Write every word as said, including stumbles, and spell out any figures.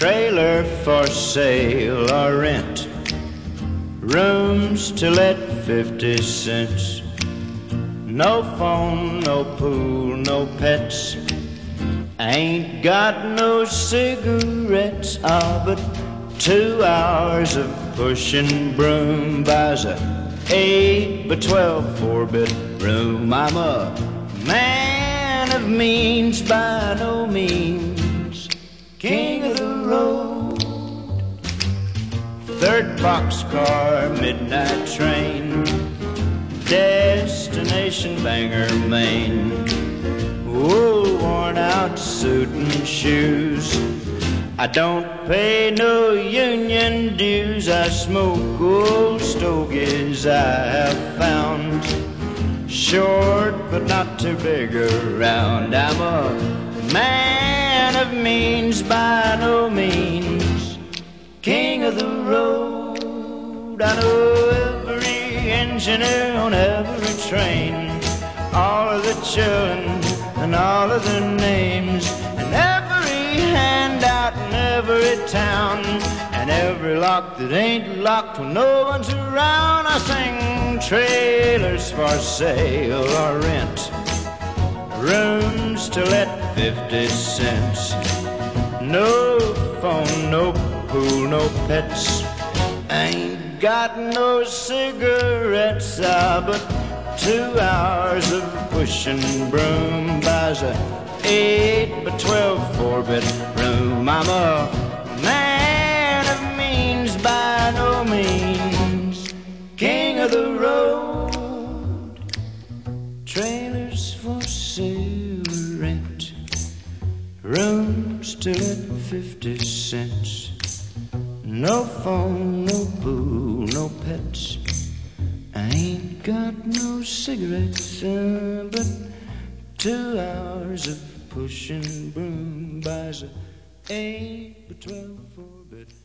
trailer for sale or rent, rooms to let fifty cents. No phone, no pool, no pets. Ain't got no cigarettes. Ah, but two hours of pushing broom buys a eight by twelve four-bedroom. I'm a man of means by no means, king of the road. Third boxcar, midnight train, destination Bangor, Maine. Wool worn out suit and shoes. I don't pay no union dues. I smoke old stogies I have found, short but not too big around. I'm a man of means by no means, king of the road. I know every engineer on every train, all of the children and all of their names, and every handout in every town, and every lock that ain't locked when no one's around. I sing trailers for sale or rent, rooms to let fifty cents. No phone, no pool, no pets. Ain't got no cigarettes. Ah, but two hours of pushing broom buys a eight by twelve four-bedroom. I'm a man of means by no means, king of the road. Trailers for sale or rent, rooms to let fifty cents. No phone, no pool, no pets. I ain't got no cigarettes, uh, but two hours of pushing broom buys a eight by twelve four-bed.